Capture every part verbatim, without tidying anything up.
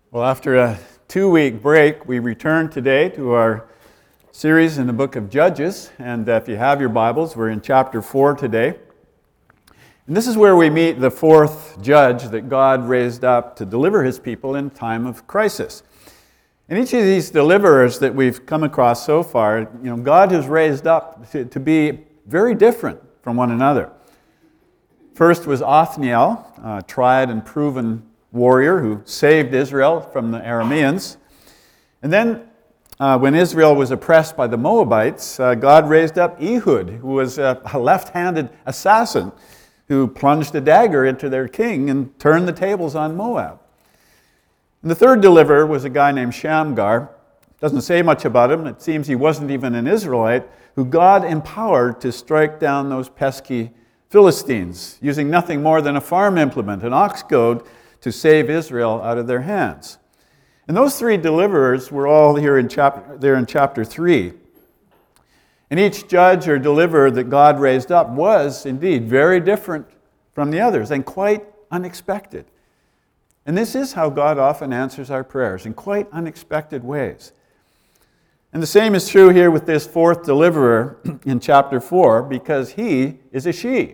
Well, after a two-week break, we return today to our series in the book of Judges. And uh, if you have your Bibles, we're in chapter four today. And this is where we meet the fourth judge that God raised up to deliver his people in time of crisis. And each of these deliverers that we've come across so far, you know, God has raised up to, to be very different from one another. First was Othniel, a tried and proven warrior who saved Israel from the Arameans. And then uh, when Israel was oppressed by the Moabites, uh, God raised up Ehud, who was a, a left-handed assassin who plunged a dagger into their king and turned the tables on Moab. And the third deliverer was a guy named Shamgar. Doesn't say much about him. It seems he wasn't even an Israelite, who God empowered to strike down those pesky Philistines, using nothing more than a farm implement, an ox goad, to save Israel out of their hands. And those three deliverers were all here in chapter, there in chapter three. And each judge or deliverer that God raised up was indeed very different from the others and quite unexpected. And this is how God often answers our prayers, in quite unexpected ways. And the same is true here with this fourth deliverer in chapter four, because he is a she,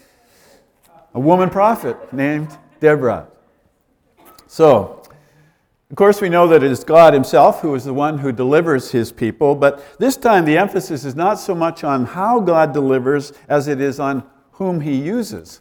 a woman prophet named Deborah. So, of course, we know that it is God himself who is the one who delivers his people, but this time the emphasis is not so much on how God delivers as it is on whom he uses.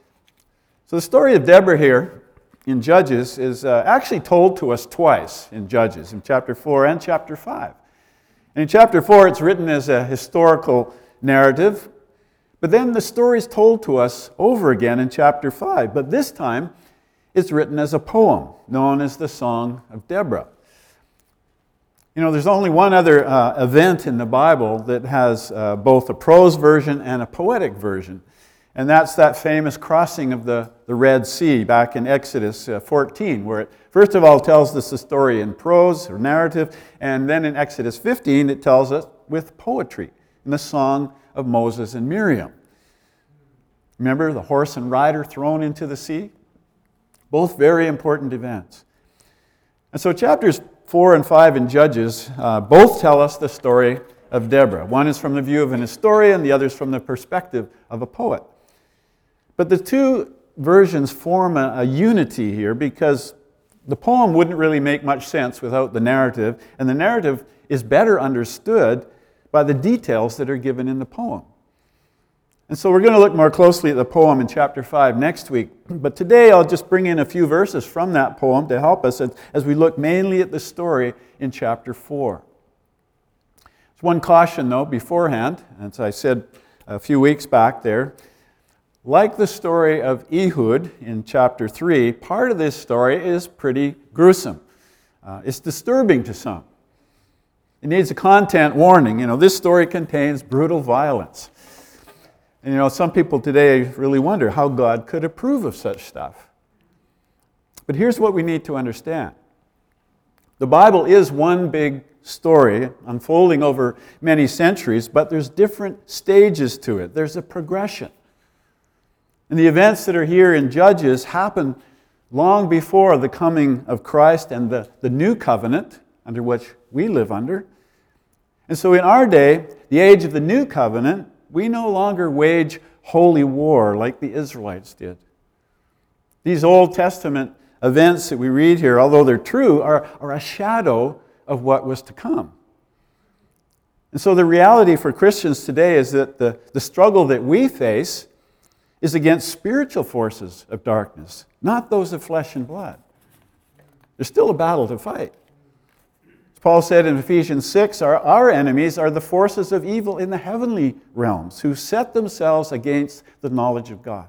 So the story of Deborah here in Judges is uh, actually told to us twice in Judges, in chapter four and chapter five. And in chapter four, it's written as a historical narrative, but then the story is told to us over again in chapter five, but this time it's written as a poem known as the Song of Deborah. You know, there's only one other uh, event in the Bible that has uh, both a prose version and a poetic version, and that's that famous crossing of the, the Red Sea back in Exodus uh, fourteen, where it first of all tells us the story in prose or narrative, and then in Exodus fifteen it tells us with poetry in the song of Moses and Miriam. Remember the horse and rider thrown into the sea? Both very important events. And so chapters four and five in Judges uh, both tell us the story of Deborah. One is from the view of an historian, the other is from the perspective of a poet. But the two versions form a, a unity here because the poem wouldn't really make much sense without the narrative, and the narrative is better understood by the details that are given in the poem. And so we're going to look more closely at the poem in chapter five next week. But today I'll just bring in a few verses from that poem to help us as, as we look mainly at the story in chapter four. There's one caution, though, beforehand, as I said a few weeks back there. Like the story of Ehud in chapter three, part of this story is pretty gruesome. Uh, it's disturbing to some. It needs a content warning. You know, this story contains brutal violence. And you know, some people today really wonder how God could approve of such stuff. But here's what we need to understand. The Bible is one big story unfolding over many centuries, but there's different stages to it. There's a progression. And the events that are here in Judges happen long before the coming of Christ and the, the new covenant under which we live under. And so in our day, the age of the new covenant, we no longer wage holy war like the Israelites did. These Old Testament events that we read here, although they're true, are, are a shadow of what was to come. And so the reality for Christians today is that the, the struggle that we face is against spiritual forces of darkness, not those of flesh and blood. There's still a battle to fight. Paul said in Ephesians six, our, our enemies are the forces of evil in the heavenly realms who set themselves against the knowledge of God.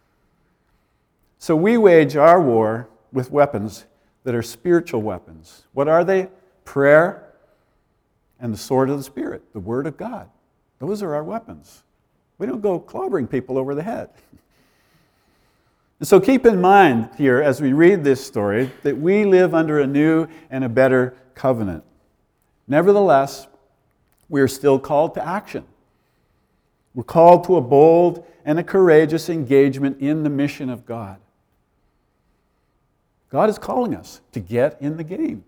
So we wage our war with weapons that are spiritual weapons. What are they? Prayer and the sword of the Spirit, the Word of God. Those are our weapons. We don't go clobbering people over the head. And so keep in mind here as we read this story that we live under a new and a better covenant. Nevertheless, we are still called to action. We're called to a bold and a courageous engagement in the mission of God. God is calling us to get in the game.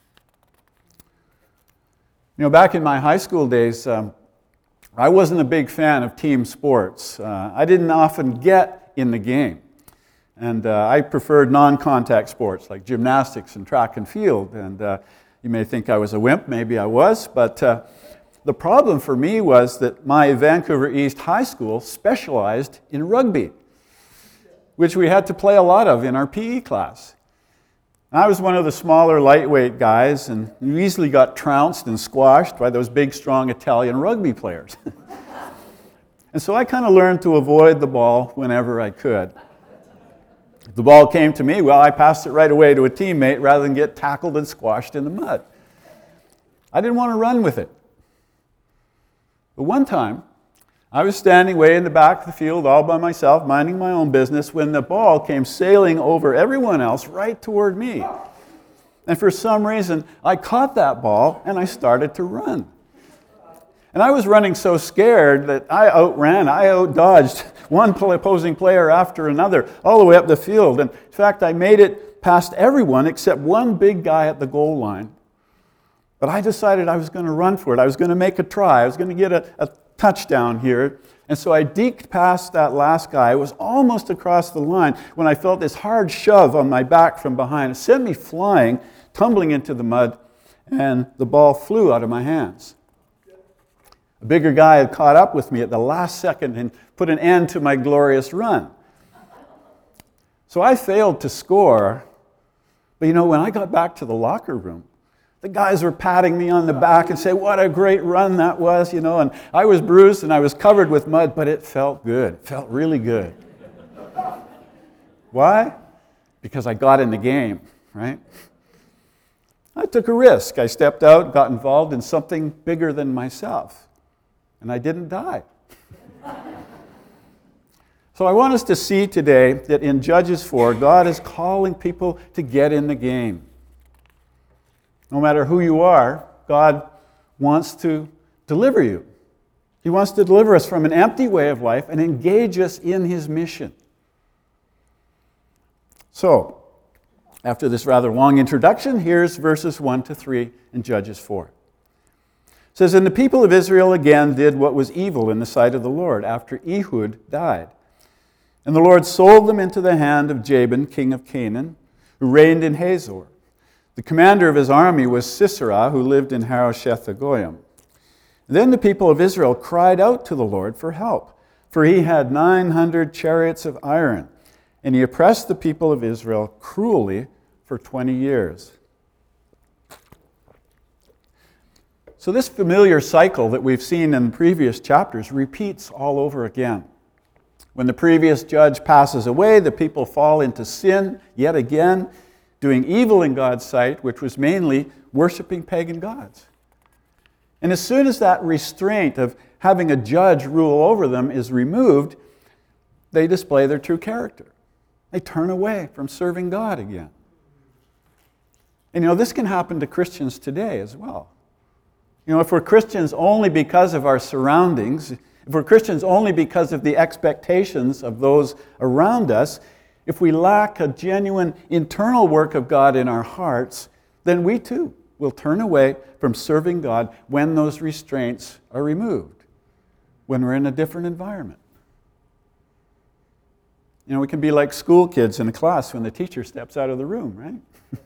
You know, back in my high school days, um, I wasn't a big fan of team sports. Uh, I didn't often get in the game. And uh, I preferred non-contact sports like gymnastics and track and field. And uh, you may think I was a wimp, maybe I was, but uh, the problem for me was that my Vancouver East High School specialized in rugby, which we had to play a lot of in our P E class. I was one of the smaller, lightweight guys, and you easily got trounced and squashed by those big, strong Italian rugby players. And so I kind of learned to avoid the ball whenever I could. If the ball came to me, well, I passed it right away to a teammate rather than get tackled and squashed in the mud. I didn't want to run with it. But one time, I was standing way in the back of the field all by myself, minding my own business, when the ball came sailing over everyone else right toward me. And for some reason, I caught that ball and I started to run. And I was running so scared that I outran, I outdodged one opposing player after another, all the way up the field. And in fact, I made it past everyone except one big guy at the goal line. But I decided I was going to run for it. I was going to make a try. I was going to get a, a touchdown here. And so I deked past that last guy. I was almost across the line when I felt this hard shove on my back from behind. It sent me flying, tumbling into the mud, and the ball flew out of my hands. A bigger guy had caught up with me at the last second and put an end to my glorious run. So I failed to score. But you know, when I got back to the locker room, the guys were patting me on the back and saying, what a great run that was, you know. And I was bruised and I was covered with mud, but it felt good. It felt really good. Why? Because I got in the game, right? I took a risk. I stepped out, got involved in something bigger than myself. And I didn't die. So I want us to see today that in Judges four, God is calling people to get in the game. No matter who you are, God wants to deliver you. He wants to deliver us from an empty way of life and engage us in His mission. So, after this rather long introduction, here's verses one to three in Judges four. It says, And the people of Israel again did what was evil in the sight of the Lord after Ehud died. And the Lord sold them into the hand of Jabin, king of Canaan, who reigned in Hazor. The commander of his army was Sisera, who lived in Harosheth-Hagoyim. Then the people of Israel cried out to the Lord for help, for he had nine hundred chariots of iron, and he oppressed the people of Israel cruelly for twenty years. So this familiar cycle that we've seen in previous chapters repeats all over again. When the previous judge passes away, the people fall into sin yet again, doing evil in God's sight, which was mainly worshiping pagan gods. And as soon as that restraint of having a judge rule over them is removed, they display their true character. They turn away from serving God again. And you know, this can happen to Christians today as well. You know, if we're Christians only because of our surroundings, if we're Christians only because of the expectations of those around us, if we lack a genuine internal work of God in our hearts, then we too will turn away from serving God when those restraints are removed, when we're in a different environment. You know, we can be like school kids in a class when the teacher steps out of the room, right?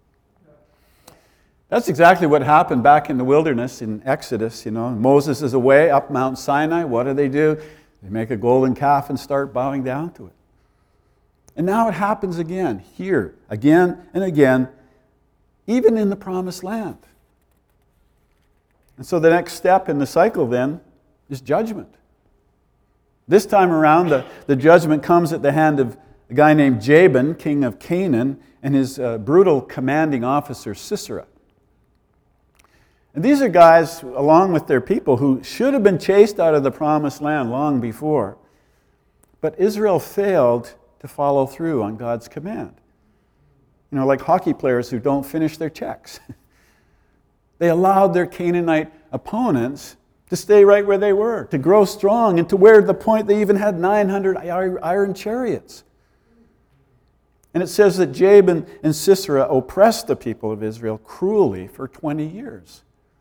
That's exactly what happened back in the wilderness in Exodus. You know, Moses is away up Mount Sinai. What do they do? They make a golden calf and start bowing down to it. And now it happens again, here, again and again, even in the promised land. And so the next step in the cycle then is judgment. This time around, the, the judgment comes at the hand of a guy named Jabin, king of Canaan, and his uh, brutal commanding officer, Sisera. And these are guys, along with their people, who should have been chased out of the promised land long before. But Israel failed to follow through on God's command. You know, like hockey players who don't finish their checks. They allowed their Canaanite opponents to stay right where they were, to grow strong, and to where to the point they even had nine hundred iron chariots. And it says that Jabin and Sisera oppressed the people of Israel cruelly for twenty years.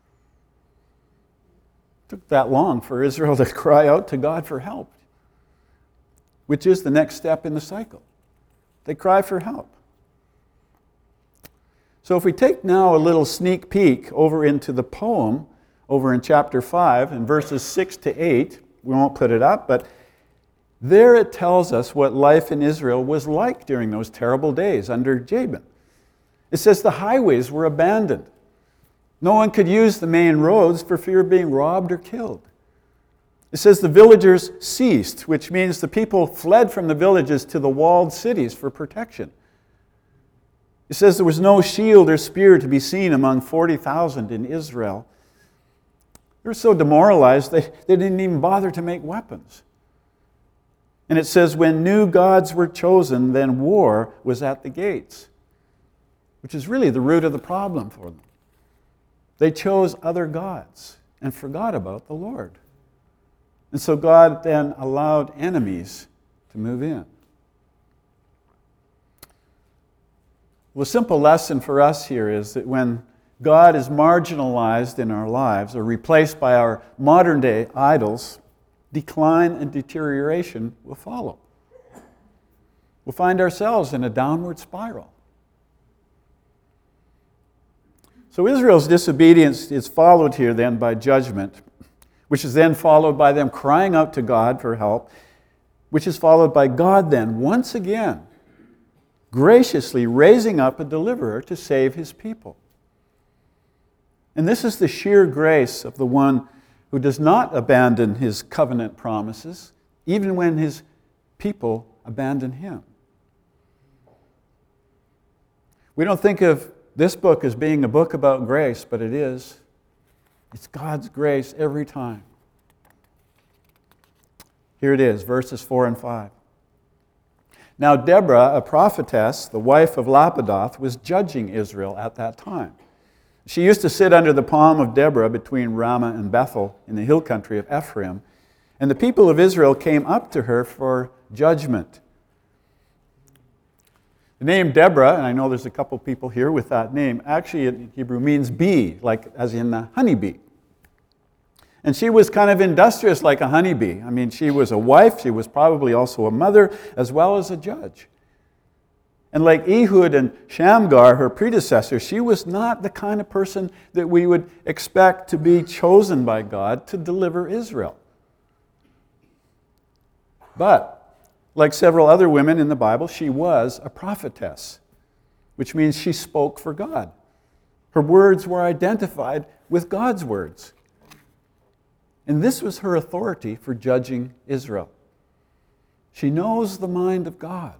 It took that long for Israel to cry out to God for help, which is the next step in the cycle. They cry for help. So if we take now a little sneak peek over into the poem, over in chapter five, in verses six to eight, we won't put it up, but there it tells us what life in Israel was like during those terrible days under Jabin. It says the highways were abandoned. No one could use the main roads for fear of being robbed or killed. It says the villagers ceased, which means the people fled from the villages to the walled cities for protection. It says there was no shield or spear to be seen among forty thousand in Israel. They were so demoralized they, they didn't even bother to make weapons. And it says when new gods were chosen, then war was at the gates, which is really the root of the problem for them. They chose other gods and forgot about the Lord. And so God then allowed enemies to move in. Well, a simple lesson for us here is that when God is marginalized in our lives or replaced by our modern day idols, decline and deterioration will follow. We'll find ourselves in a downward spiral. So Israel's disobedience is followed here then by judgment, which is then followed by them crying out to God for help, which is followed by God then, once again, graciously raising up a deliverer to save his people. And this is the sheer grace of the one who does not abandon his covenant promises, even when his people abandon him. We don't think of this book as being a book about grace, but it is. It's God's grace every time. Here it is, verses four and five. Now Deborah, a prophetess, the wife of Lapidoth, was judging Israel at that time. She used to sit under the palm of Deborah between Ramah and Bethel in the hill country of Ephraim, and the people of Israel came up to her for judgment. The name Deborah, and I know there's a couple people here with that name, actually in Hebrew means bee, like as in a honeybee. And she was kind of industrious like a honeybee. I mean, she was a wife, she was probably also a mother, as well as a judge. And like Ehud and Shamgar, her predecessor, she was not the kind of person that we would expect to be chosen by God to deliver Israel. But, like several other women in the Bible, she was a prophetess, which means she spoke for God. Her words were identified with God's words. And this was her authority for judging Israel. She knows the mind of God.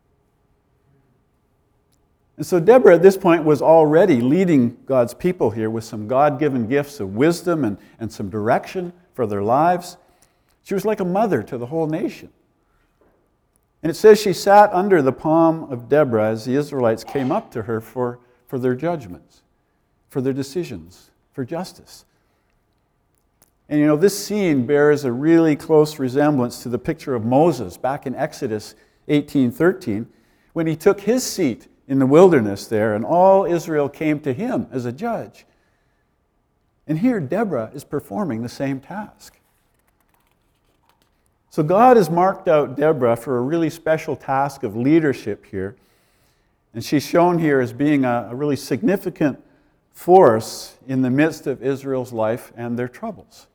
And so Deborah at this point was already leading God's people here with some God-given gifts of wisdom and, and some direction for their lives. She was like a mother to the whole nation. And it says she sat under the palm of Deborah as the Israelites came up to her for, for their judgments, for their decisions, for justice. And you know, this scene bears a really close resemblance to the picture of Moses back in Exodus eighteen thirteen, when he took his seat in the wilderness there, and all Israel came to him as a judge. And here Deborah is performing the same task. So God has marked out Deborah for a really special task of leadership here. And she's shown here as being a, a really significant force in the midst of Israel's life and their troubles.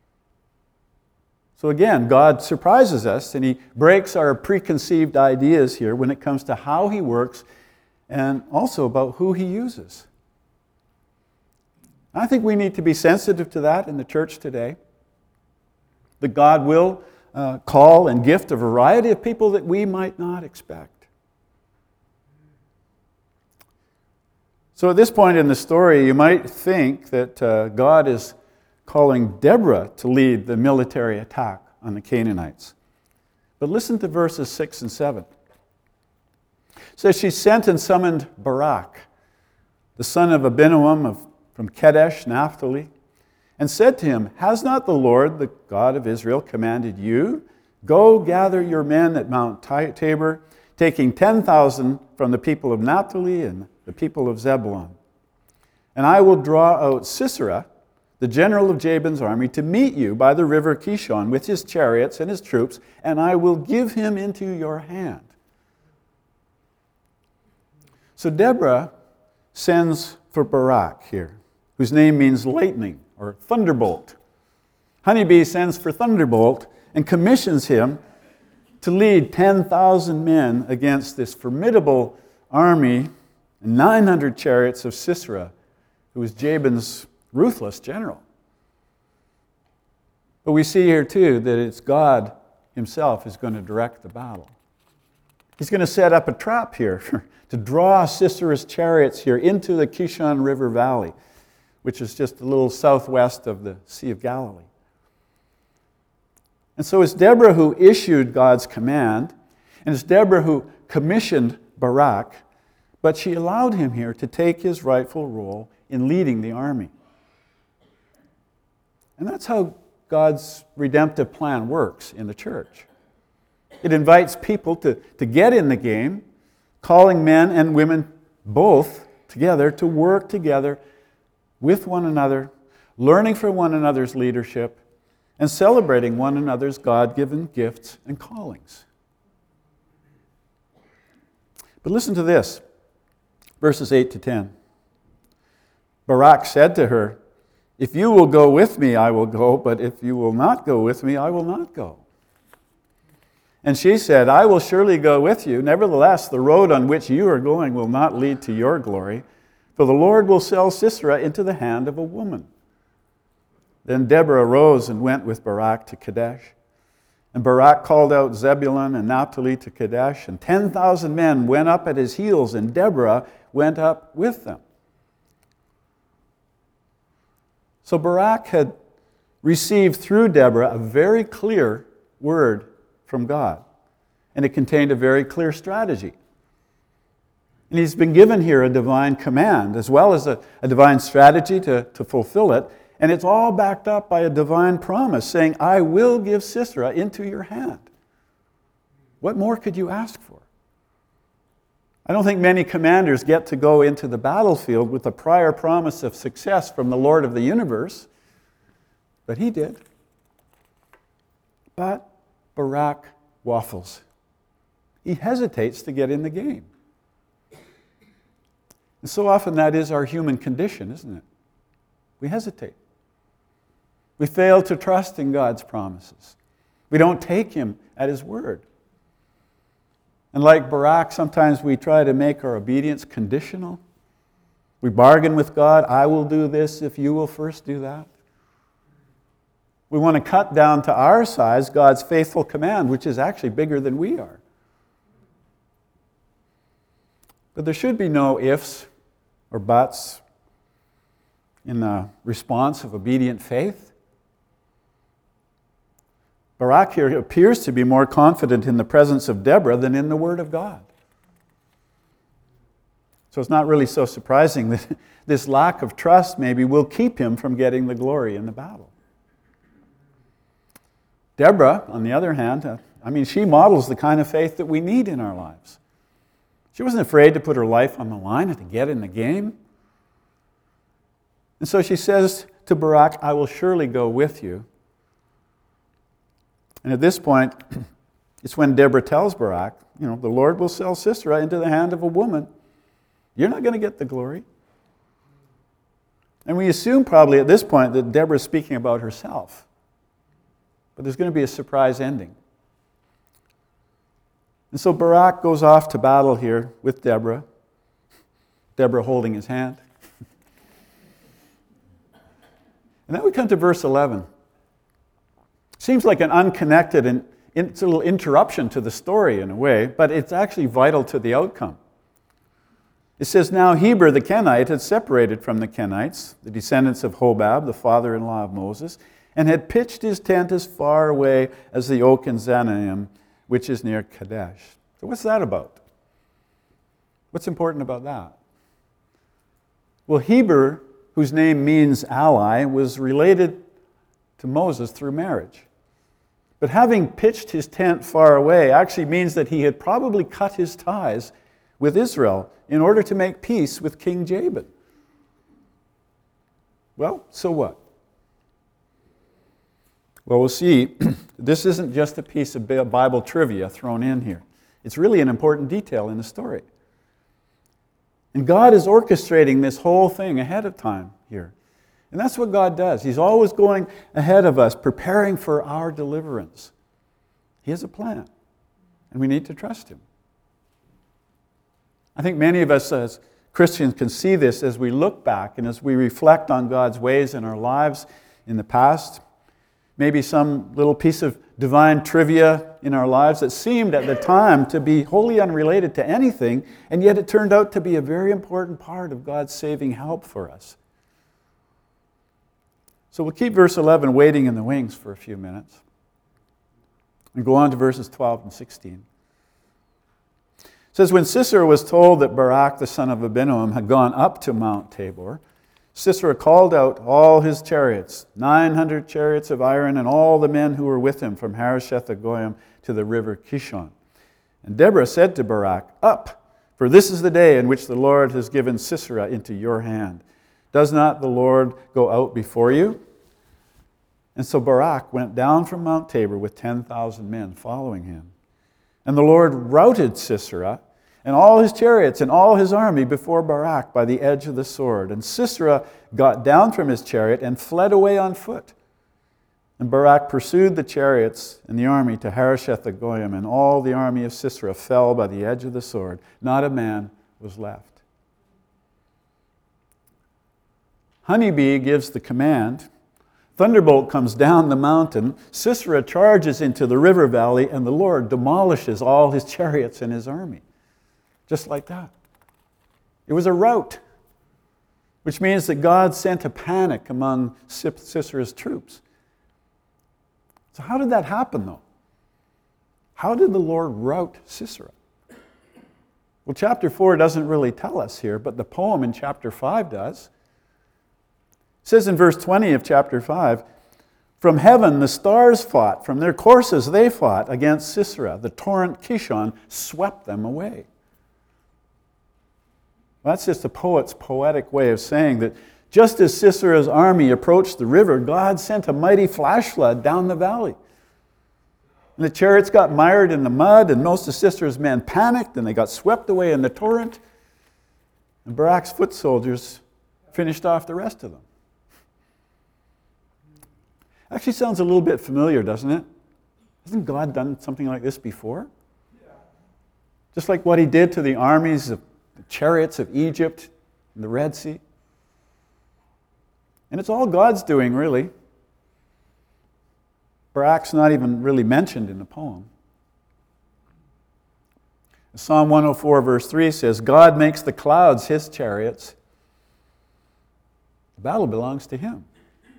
So again, God surprises us and he breaks our preconceived ideas here when it comes to how he works and also about who he uses. I think we need to be sensitive to that in the church today. That God will uh, call and gift a variety of people that we might not expect. So at this point in the story, you might think that uh, God is calling Deborah to lead the military attack on the Canaanites. But listen to verses six and seven. It says, she sent and summoned Barak, the son of Abinoam of, from Kadesh, Naphtali, and said to him, has not the Lord, the God of Israel, commanded you, go gather your men at Mount Tabor, taking ten thousand from the people of Naphtali and the people of Zebulun. And I will draw out Sisera, the general of Jabin's army, to meet you by the river Kishon with his chariots and his troops, and I will give him into your hand. So Deborah sends for Barak here, whose name means lightning or thunderbolt. Honeybee sends for Thunderbolt and commissions him to lead ten thousand men against this formidable army and nine hundred chariots of Sisera, who was Jabin's ruthless general. But we see here too that it's God himself who's going to direct the battle. He's going to set up a trap here to draw Sisera's chariots here into the Kishon River Valley, which is just a little southwest of the Sea of Galilee. And so it's Deborah who issued God's command, and it's Deborah who commissioned Barak, but she allowed him here to take his rightful role in leading the army. And that's how God's redemptive plan works in the church. It invites people to, to get in the game, calling men and women both together to work together with one another, learning from one another's leadership, and celebrating one another's God-given gifts and callings. But listen to this, verses eight to ten. Barak said to her, "If you will go with me, I will go, but if you will not go with me, I will not go." And she said, "I will surely go with you. Nevertheless, the road on which you are going will not lead to your glory, for the Lord will sell Sisera into the hand of a woman." Then Deborah arose and went with Barak to Kadesh. And Barak called out Zebulun and Naphtali to Kadesh, and ten thousand men went up at his heels, and Deborah went up with them. So Barak had received through Deborah a very clear word from God, and it contained a very clear strategy. And he's been given here a divine command, as well as a, a divine strategy to, to fulfill it. And it's all backed up by a divine promise saying, "I will give Sisera into your hand." What more could you ask for? I don't think many commanders get to go into the battlefield with a prior promise of success from the Lord of the universe, but he did. But Barak waffles. He hesitates to get in the game. And so often that is our human condition, isn't it? We hesitate. We fail to trust in God's promises. We don't take him at his word. And like Barak, sometimes we try to make our obedience conditional. We bargain with God, "I will do this if you will first do that." We want to cut down to our size God's faithful command, which is actually bigger than we are. But there should be no ifs or buts in the response of obedient faith. Barak here appears to be more confident in the presence of Deborah than in the word of God. So it's not really so surprising that this lack of trust maybe will keep him from getting the glory in the battle. Deborah, on the other hand, uh, I mean, she models the kind of faith that we need in our lives. She wasn't afraid to put her life on the line and to get in the game. And so she says to Barak, "I will surely go with you." And at this point, it's when Deborah tells Barak, you know, "The Lord will sell Sisera into the hand of a woman. You're not going to get the glory." And we assume probably at this point that Deborah's speaking about herself. But there's going to be a surprise ending. And so Barak goes off to battle here with Deborah, Deborah holding his hand. And then we come to verse eleven. Seems like an unconnected and it's a little interruption to the story in a way, but it's actually vital to the outcome. It says, "Now Heber the Kenite had separated from the Kenites, the descendants of Hobab, the father-in-law of Moses, and had pitched his tent as far away as the oak in Zanaim, which is near Kadesh." So what's that about? What's important about that? Well, Heber, whose name means ally, was related to Moses through marriage. But having pitched his tent far away actually means that he had probably cut his ties with Israel in order to make peace with King Jabin. Well, so what? Well, we'll see. This isn't just a piece of Bible trivia thrown in here. It's really an important detail in the story. And God is orchestrating this whole thing ahead of time here. And that's what God does. He's always going ahead of us, preparing for our deliverance. He has a plan, and we need to trust Him. I think many of us as Christians can see this as we look back and as we reflect on God's ways in our lives in the past. Maybe some little piece of divine trivia in our lives that seemed at the time to be wholly unrelated to anything, and yet it turned out to be a very important part of God's saving help for us. So we'll keep verse eleven waiting in the wings for a few minutes and go on to verses twelve and sixteen. It says, when Sisera was told that Barak the son of Abinoam had gone up to Mount Tabor, Sisera called out all his chariots, nine hundred chariots of iron, and all the men who were with him from Harosheth-Hagoyim to the river Kishon. And Deborah said to Barak, up, for this is the day in which the Lord has given Sisera into your hand. Does not the Lord go out before you? And so Barak went down from Mount Tabor with ten thousand men following him. And the Lord routed Sisera and all his chariots and all his army before Barak by the edge of the sword. And Sisera got down from his chariot and fled away on foot. And Barak pursued the chariots and the army to Harosheth-Hagoyim, and all the army of Sisera fell by the edge of the sword. Not a man was left. Honeybee gives the command. Thunderbolt comes down the mountain. Sisera charges into the river valley, and the Lord demolishes all his chariots and his army. Just like that. It was a rout, which means that God sent a panic among Sisera's troops. So how did that happen, though? How did the Lord rout Sisera? Well, chapter four doesn't really tell us here, but the poem in chapter five does. It says in verse twenty of chapter five, from heaven the stars fought, from their courses they fought against Sisera. The torrent Kishon swept them away. Well, that's just a poet's poetic way of saying that just as Sisera's army approached the river, God sent a mighty flash flood down the valley. And the chariots got mired in the mud, and most of Sisera's men panicked, and they got swept away in the torrent. And Barak's foot soldiers finished off the rest of them. Actually sounds a little bit familiar, doesn't it? Hasn't God done something like this before? Yeah. Just like what He did to the armies of the chariots of Egypt and the Red Sea. And it's all God's doing, really. Barak's not even really mentioned in the poem. Psalm one oh four verse three says, God makes the clouds His chariots. The battle belongs to Him.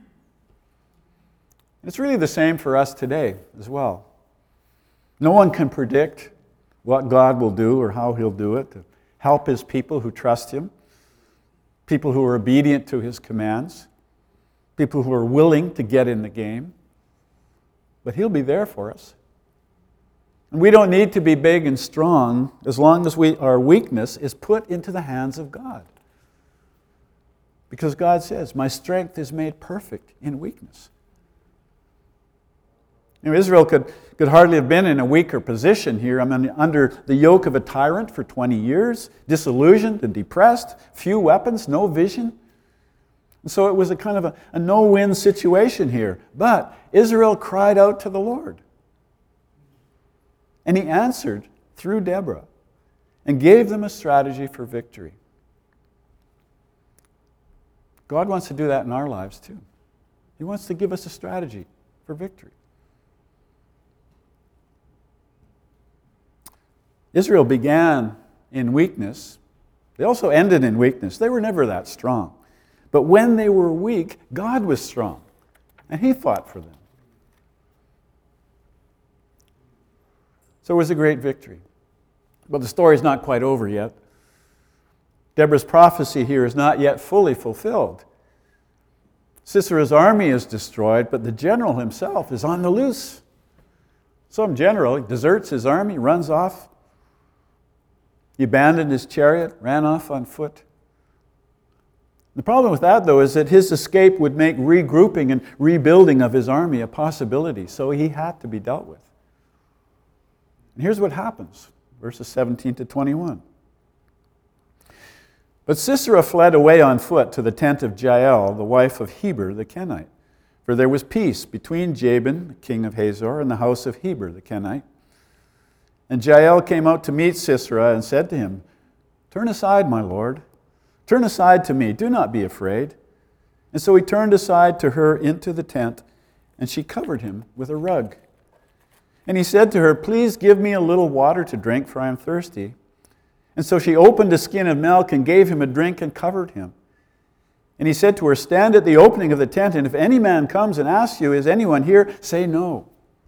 It's really the same for us today as well. No one can predict what God will do or how He'll do it to help His people who trust Him, people who are obedient to His commands, people who are willing to get in the game. But He'll be there for us. And we don't need to be big and strong as long as we, our weakness is put into the hands of God. Because God says, my strength is made perfect in weakness. You know, Israel could, could hardly have been in a weaker position here. I mean, under the yoke of a tyrant for twenty years, disillusioned and depressed, few weapons, no vision. And so it was a kind of a, a no-win situation here. But Israel cried out to the Lord. And He answered through Deborah and gave them a strategy for victory. God wants to do that in our lives too. He wants to give us a strategy for victory. Israel began in weakness. They also ended in weakness. They were never that strong. But when they were weak, God was strong, and He fought for them. So it was a great victory. But the story's not quite over yet. Deborah's prophecy here is not yet fully fulfilled. Sisera's army is destroyed, but the general himself is on the loose. Some general, he deserts his army, runs off. He abandoned his chariot, ran off on foot. The problem with that, though, is that his escape would make regrouping and rebuilding of his army a possibility, so he had to be dealt with. And here's what happens, verses seventeen to twenty-one. But Sisera fled away on foot to the tent of Jael, the wife of Heber the Kenite, for there was peace between Jabin, the king of Hazor, and the house of Heber the Kenite. And Jael came out to meet Sisera and said to him, "Turn aside, my lord. Turn aside to me. Do not be afraid." And so he turned aside to her into the tent, and she covered him with a rug. And he said to her, "Please give me a little water to drink, for I am thirsty." And so she opened a skin of milk and gave him a drink and covered him. And he said to her, "Stand at the opening of the tent, and if any man comes and asks you, 'Is anyone here?' say no."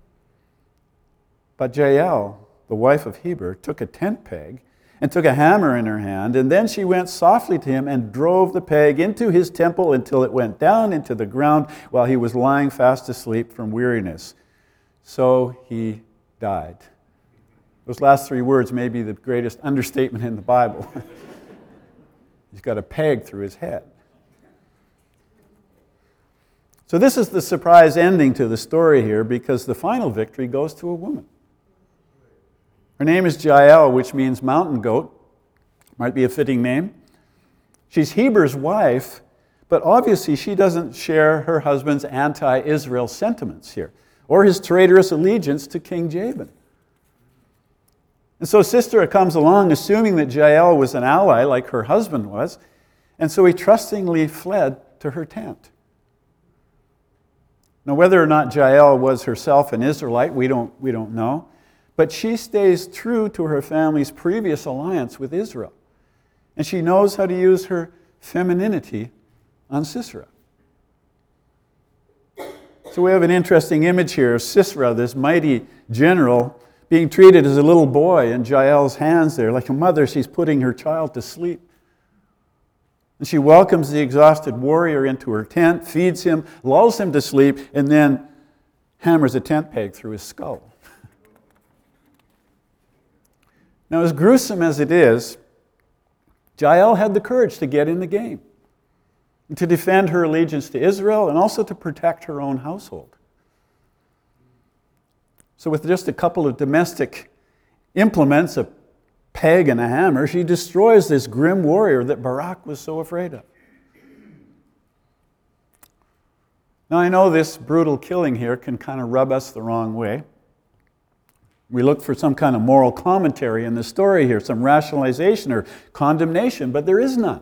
But Jael, the wife of Heber, took a tent peg and took a hammer in her hand, and then she went softly to him and drove the peg into his temple until it went down into the ground while he was lying fast asleep from weariness. So he died. Those last three words may be the greatest understatement in the Bible. He's got a peg through his head. So this is the surprise ending to the story here, because the final victory goes to a woman. Her name is Jael, which means mountain goat. Might be a fitting name. She's Heber's wife, but obviously she doesn't share her husband's anti-Israel sentiments here, or his traitorous allegiance to King Jabin. And so Sisera comes along assuming that Jael was an ally like her husband was, and so he trustingly fled to her tent. Now, whether or not Jael was herself an Israelite, we don't, we don't know, but she stays true to her family's previous alliance with Israel, and she knows how to use her femininity on Sisera. So we have an interesting image here of Sisera, this mighty general, being treated as a little boy in Jael's hands there. Like a mother, she's putting her child to sleep. And she welcomes the exhausted warrior into her tent, feeds him, lulls him to sleep, and then hammers a tent peg through his skull. Now, as gruesome as it is, Jael had the courage to get in the game, to defend her allegiance to Israel, and also to protect her own household. So with just a couple of domestic implements, a peg and a hammer, she destroys this grim warrior that Barak was so afraid of. Now, I know this brutal killing here can kind of rub us the wrong way. We look for some kind of moral commentary in the story here, some rationalization or condemnation, but there is none.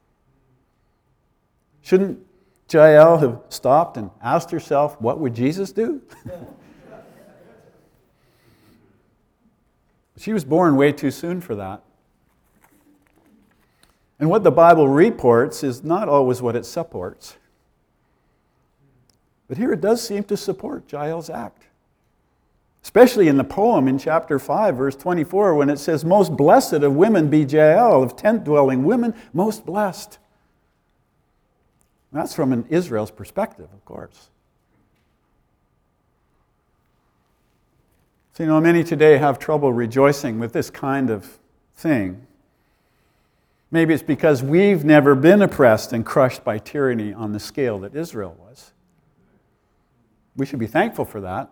Shouldn't Jael have stopped and asked herself, what would Jesus do? She was born way too soon for that. And what the Bible reports is not always what it supports. But here it does seem to support Jael's act. Especially in the poem in chapter five, verse twenty-four, when it says, "Most blessed of women be Jael, of tent-dwelling women, most blessed." That's from an Israel's perspective, of course. So, you know, many today have trouble rejoicing with this kind of thing. Maybe it's because we've never been oppressed and crushed by tyranny on the scale that Israel was. We should be thankful for that.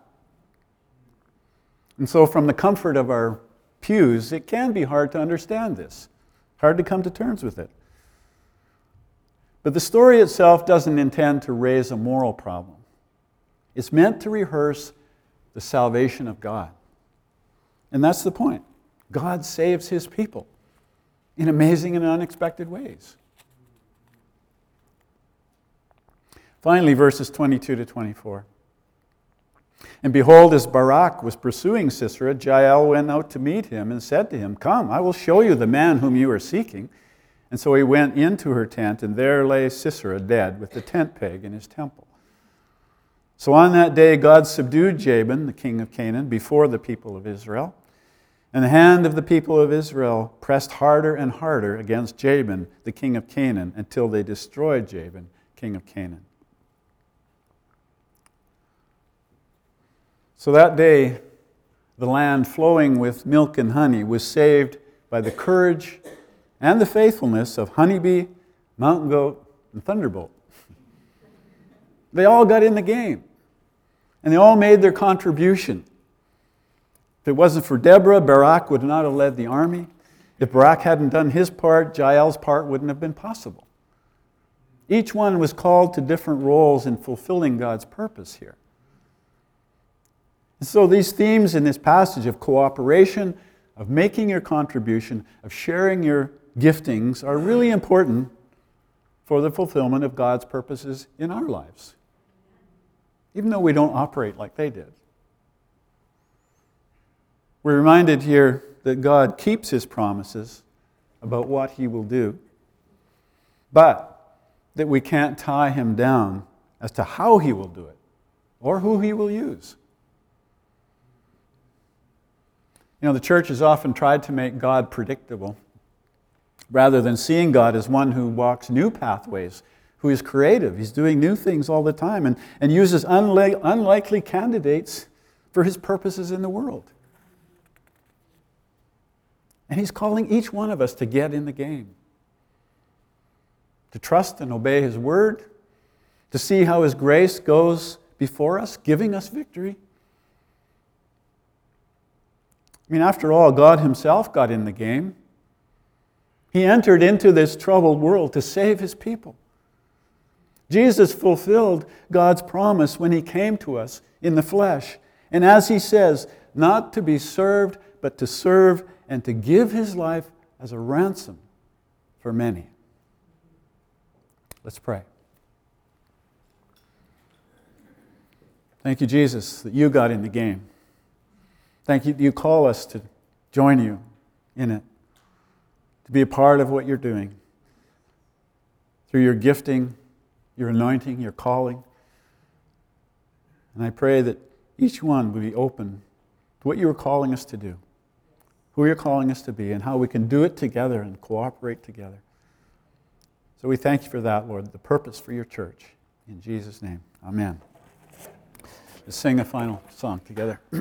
And so from the comfort of our pews, it can be hard to understand this, hard to come to terms with it. But the story itself doesn't intend to raise a moral problem. It's meant to rehearse the salvation of God. And that's the point. God saves his people in amazing and unexpected ways. Finally, verses twenty-two to twenty-four. "And behold, as Barak was pursuing Sisera, Jael went out to meet him and said to him, 'Come, I will show you the man whom you are seeking.' And so he went into her tent, and there lay Sisera dead with the tent peg in his temple. So on that day God subdued Jabin, the king of Canaan, before the people of Israel. And the hand of the people of Israel pressed harder and harder against Jabin, the king of Canaan, until they destroyed Jabin, king of Canaan." So that day, the land flowing with milk and honey, was saved by the courage and the faithfulness of Honeybee, Mountain Goat, and Thunderbolt. They all got in the game, and they all made their contribution. If it wasn't for Deborah, Barak would not have led the army. If Barak hadn't done his part, Jael's part wouldn't have been possible. Each one was called to different roles in fulfilling God's purpose here. And so these themes in this passage of cooperation, of making your contribution, of sharing your giftings are really important for the fulfillment of God's purposes in our lives, even though we don't operate like they did. We're reminded here that God keeps His promises about what He will do, but that we can't tie Him down as to how He will do it or who He will use. You know, the church has often tried to make God predictable rather than seeing God as one who walks new pathways, who is creative. He's doing new things all the time and, and uses unli- unlikely candidates for His purposes in the world. And He's calling each one of us to get in the game, to trust and obey His word, to see how His grace goes before us, giving us victory. I mean, after all, God Himself got in the game. He entered into this troubled world to save His people. Jesus fulfilled God's promise when He came to us in the flesh. And as He says, not to be served, but to serve and to give His life as a ransom for many. Let's pray. Thank you, Jesus, that You got in the game. Thank you that You call us to join You in it, to be a part of what You're doing through Your gifting, Your anointing, Your calling. And I pray that each one will be open to what You are calling us to do, who You're calling us to be, and how we can do it together and cooperate together. So we thank You for that, Lord, the purpose for Your church. In Jesus' name, amen. Let's sing a final song together.